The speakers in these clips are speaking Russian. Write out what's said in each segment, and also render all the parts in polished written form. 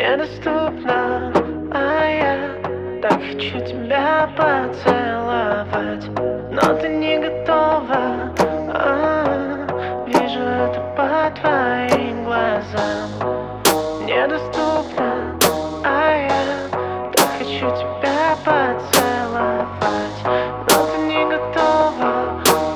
недоступна, а я так хочу тебя поцеловать, но ты не готова. Вижу это по твоим глазам. Недоступна, а я так хочу тебя поцеловать, но ты не готова.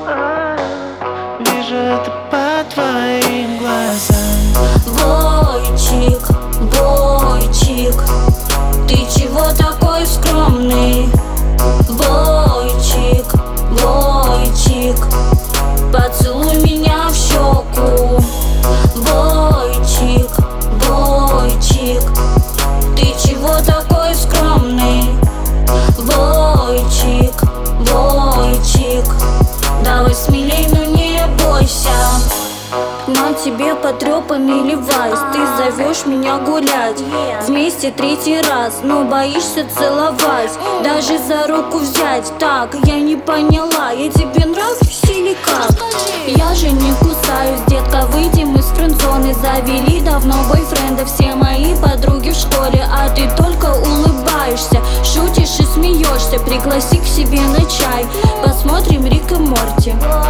Вижу это по твоим глазам. Бойчик, бойчик, ты чего такой скромный? Бойчик, бойчик, поцелуй меня в щеку. Бойчик, бойчик, ты чего такой скромный? Бойчик, бойчик, давай смелей, но не бойся. На тебе потрепанный левайс, ты зовешь меня гулять вместе третий раз, но боишься целовать, даже за руку взять. Так, я не поняла, я тебе нравлюсь или как? Я же не кусаюсь, детка, выйдем из френдзоны. Завели давно бойфренда все мои подруги в школе, а ты только улыбаешься, шутишь и смеешься. Пригласи к себе на чай, посмотрим Рик и Морти.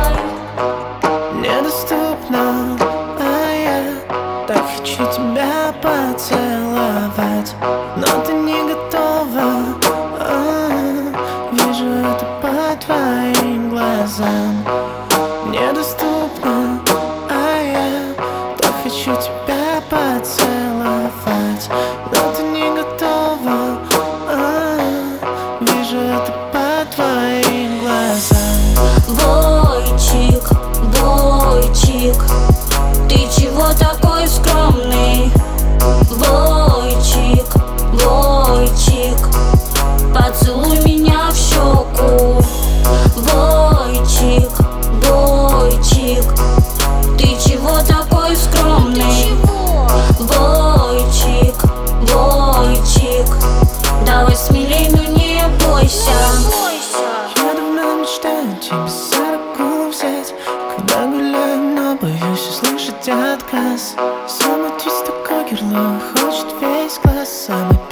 Недоступна, а я так хочу тебя поцеловать, но ты не готова. Вижу это по твоим глазам. Недоступна, а я так хочу тебя поцеловать, но ты не готова. Вижу это по твоим глазам. Бойчик, бойчик, ты чего такой скромный? Бойчик, бойчик, поцелуй меня в щеку. Бойчик, бойчик, ты чего такой скромный? Бойчик, бойчик, давай смелей, но не бойся. Я давно мечтаю тебя за руку взять, когда гуляем, но боюсь услышать отказ. Самый твист такой герло, хочет весь класс, самый